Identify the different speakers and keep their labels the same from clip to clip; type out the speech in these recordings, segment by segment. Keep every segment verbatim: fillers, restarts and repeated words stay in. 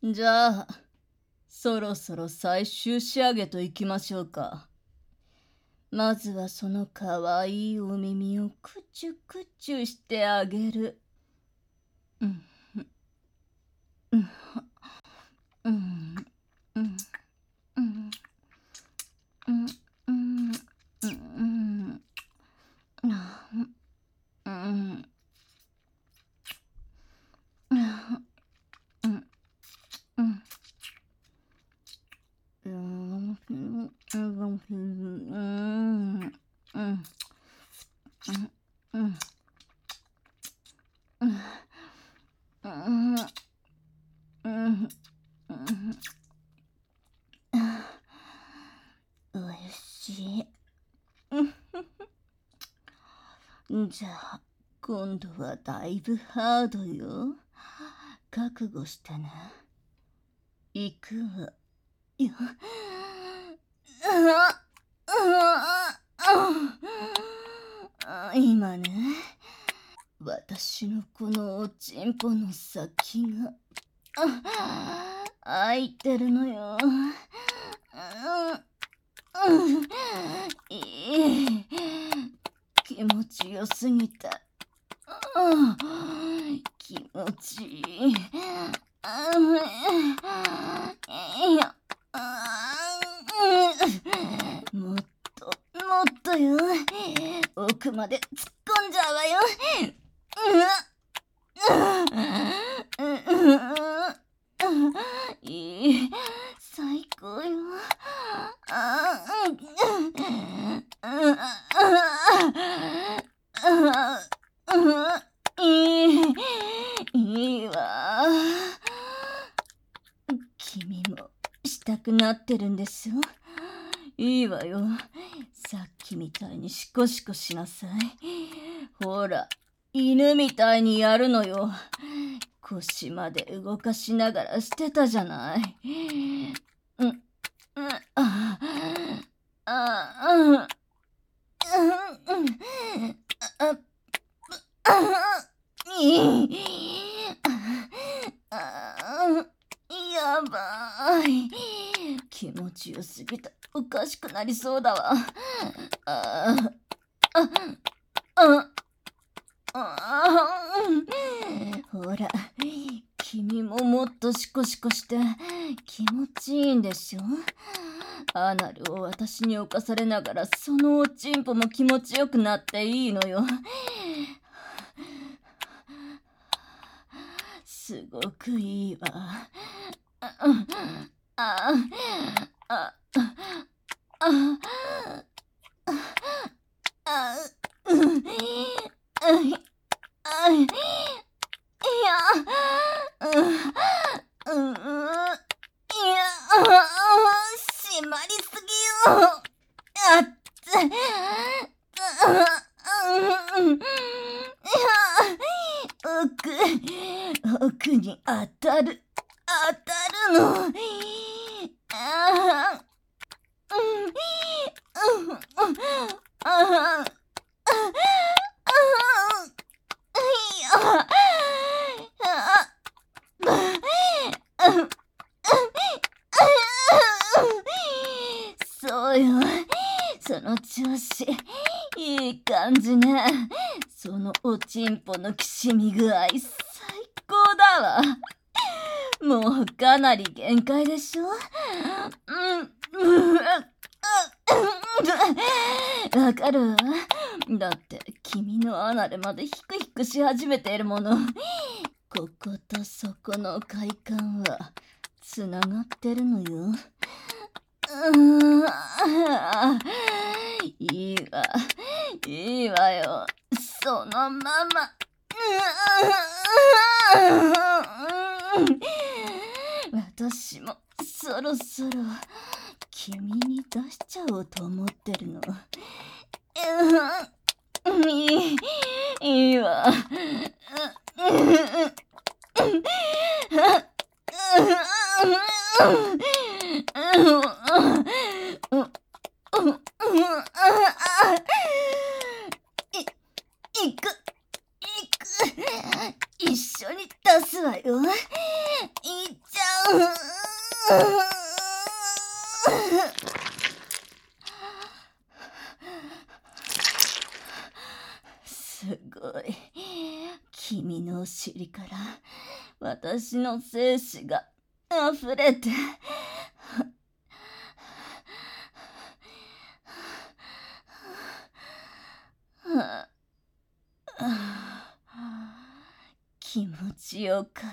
Speaker 1: じゃあ、そろそろ最終仕上げといきましょうか。まずはそのかわいいお耳をくちゅくちゅしてあげる。うんうんうんうんうんうんうんうんうんうんうんうんうんうんうんうんうんおいしい。じゃあ、今度はだいぶハードよ。覚悟してね。いくわよ。今ね、私のこのおちんぽの先が開いてるのよ。いい気持ちよすぎて気持ちいい。いやもっともっとよ。奥まで突っ込んじゃうわよ。いい最高よ。いいいいわ。君もしたくなってるんでしょ。いいわよ。さっきみたいにシコシコしなさい。ほら、犬みたいにやるのよ。腰まで動かしながらしてたじゃない。うん、うん、あ、あ、あ、うん、あ、あ、あ、いい。あ、やばい。気持ちよすぎておかしくなりそうだわ。あ、あ、あ、あ、ほら、君ももっとシコシコして気持ちいいんでしょ。アナルを私に侵されながらそのおちんぽも気持ちよくなっていいのよ。すごくいいわ。あ、あ、あ、あ、あ、うん、あ、いや、うん、うん、いや、締まりすぎよ。あっつ、うん、いや、奥、奥に当たる、当たるの。ああ、うん、うん、ああ、いや、そうよ。その調子。いい感じね。そのおちんぽのきしみ具合、最高だわ。もうかなり限界でしょ。うん、うん、わかるわ。だって君のアナルまでヒクヒクし始めているもの。こことそこの快感はつながってるのよ。うーん、いいわ、いいわよ。そのまま。私もそろそろ君に出しちゃおうと思ってるの。いい、いいわ。い、いく、いく。一緒に出すわよ。いっちゃう。 すごい。君のお尻から私の精子が溢れて。気持ちよかった。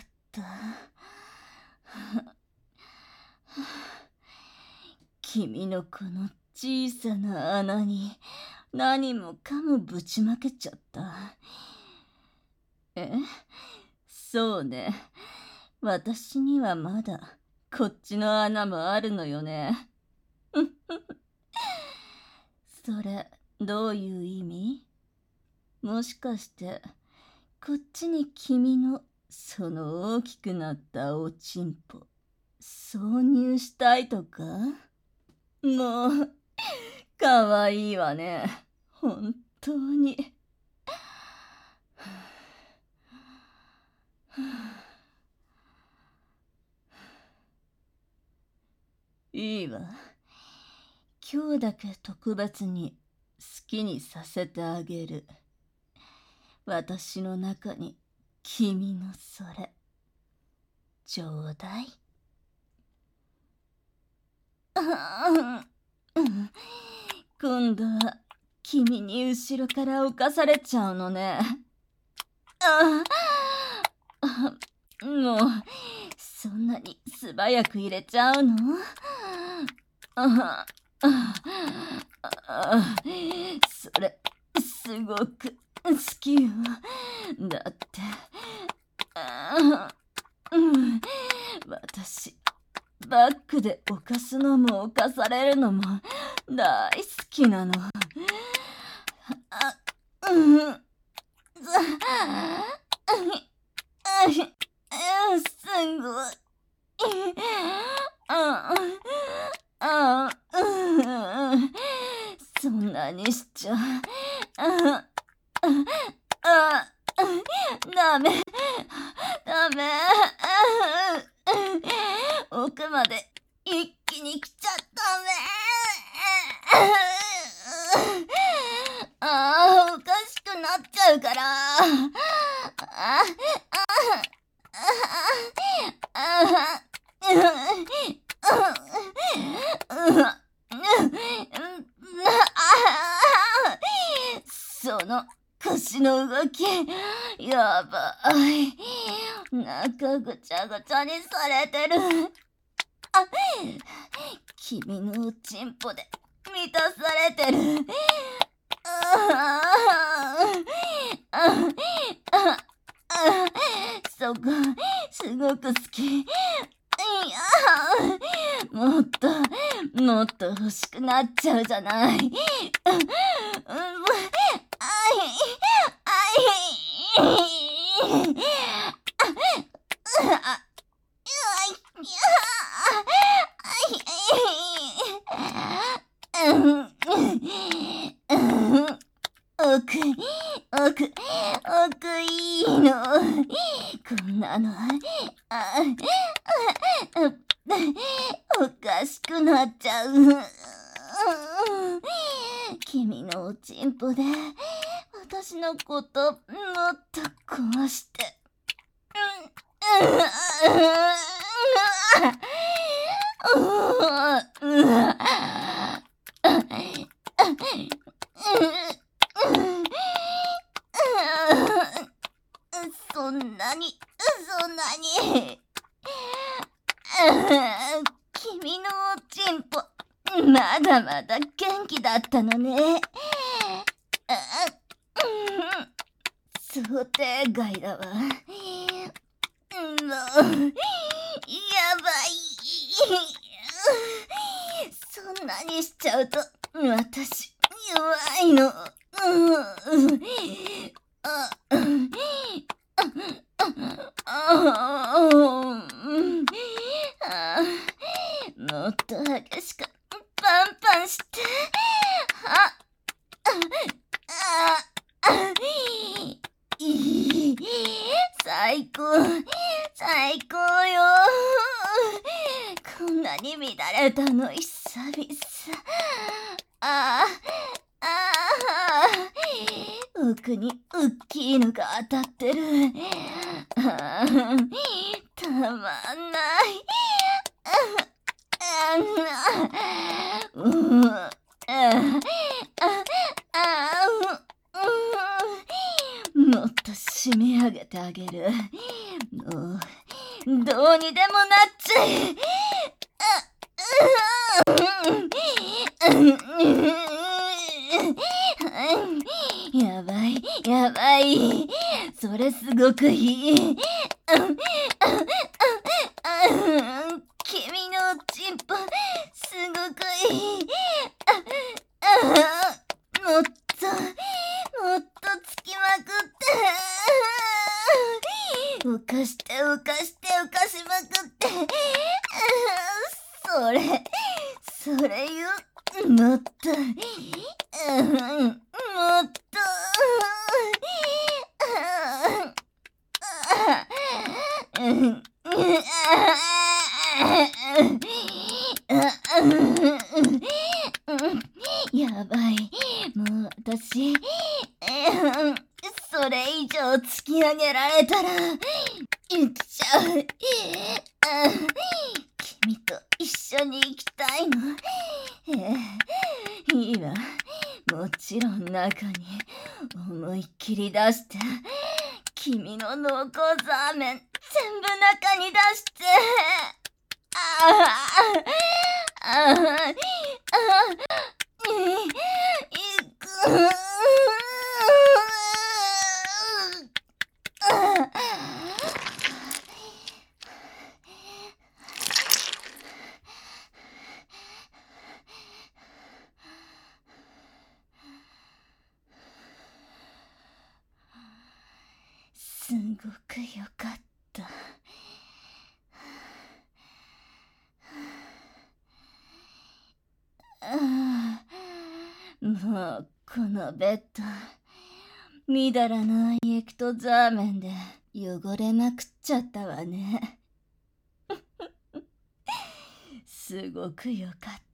Speaker 1: 君のこの小さな穴に何もかもぶちまけちゃった。え、そうね。私にはまだこっちの穴もあるのよね。それ、どういう意味？もしかして、こっちに君のその大きくなったおちんぽ、挿入したいとか？もう、かわいいわね。本当に。いいわ。今日だけ特別に好きにさせてあげる。私の中に君のそれ、ちょうだい。今度は君に後ろから侵されちゃうのね。ああ、もうそんなに素早く入れちゃうの？ああ、それすごく好きよ。だってああ、うん、私バックで犯すのも犯されるのも大好きなの。あ、うん、あ、あ、すごい。ああ、うん、そんなにしちゃ。ああ、ダメ、ダメ。奥まで一気に来ちゃダメ。ああ、おかしくなっちゃうから。あその腰の動き、やばい。なんかぐちゃぐちゃにされてる。あ、君のおちんぽで満たされてる。ああああ、そこすごく好き。いや、もっともっと欲しくなっちゃうじゃない。うん、あいあいあ奥、奥、奥いいの。こんなの、あ、あ、おかしくなっちゃう。君のおちんぽで私のこともっと壊して。そんなに、そんなに。君のおちんぽ、まだまだ元気だったのね。想定外だわ。もう、やばい。そんなにしちゃうと、私、弱いの。ああ、もっと激しくパンパンして。あああ、いい、最高、最高よ。こなに乱れたの久々。ああ、ああ、奥に大きいのが当たってる。ああ、たまんない。ああ、うん、ああ、ああ、うん、もっと締め上げてあげる。もう、どうにでもなっちゃえ。やばい、やばい。それすごくいい。君のチンポ、すごくいい。もっと、もっとつきまくって。浮かして浮かして浮かしまくって。それ、それよ。もっと、うん、もっと。うんやばい。もう私、それ以上突き上げられたら、行っちゃう。君と一緒に行きたいの。いいわ。もちろん中に思いっきり出して、君の濃厚ザーメン全部中に出して。ああ、ああ、ああ、いく。すごくよかった。もうこのベッド、みだらなエクトザーメンで汚れまくっちゃったわね。すごくよかった。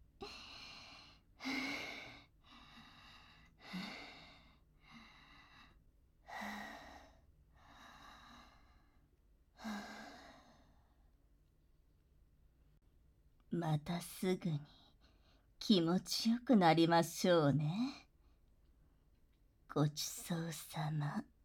Speaker 1: またすぐに気持ちよくなりましょうね。ごちそうさま。